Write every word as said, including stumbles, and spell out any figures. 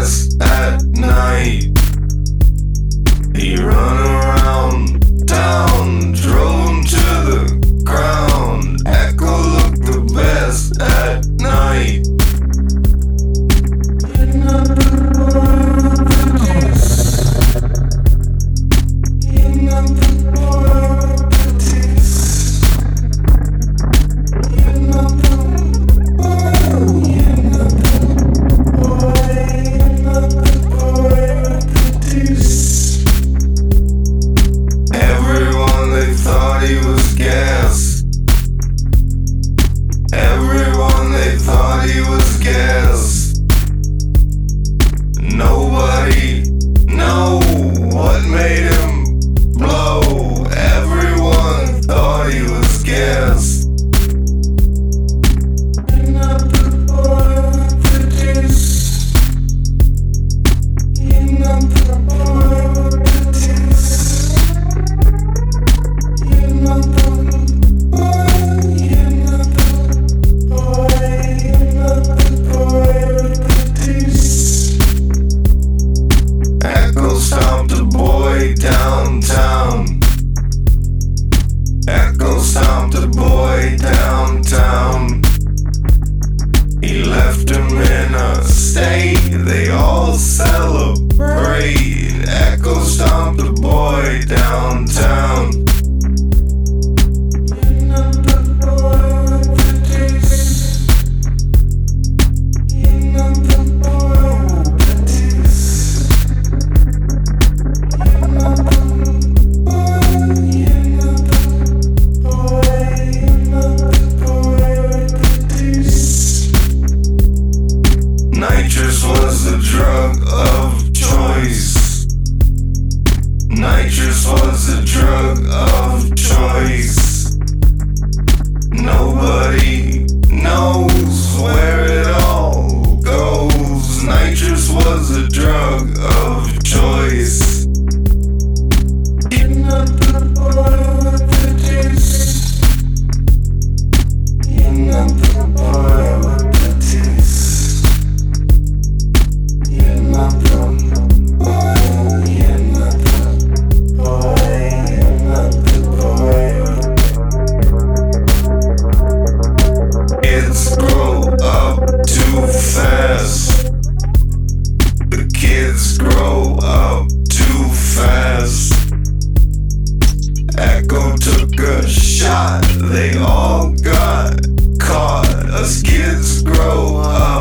best at night. He run around town, drove him to the ground. Echo looked the best at night. Everyone they thought he was gas. Nobody know what made him blow. Everyone thought he was gas. You're not the boy with the juice. You're not the boy with the juice. You're not the downtown. Echo stomped the boy downtown. He left him in a state they all celebrate. Echo stomped the boy downtown. You're not the boy with the juice. You're not the boy with the juice. You're not the Nitrous was the drug of choice. Nitrous was the drug of choice. Nobody knows where it all goes. Nitrous was the drug of choice. You're not the boy with the juice. You're not the boy with the juice. You're not the boy, you're not the boy, you're not the boy. Kids grow up too fast. The kids grow up too fast. Echo took a shot, they all got caught. Us kids grow up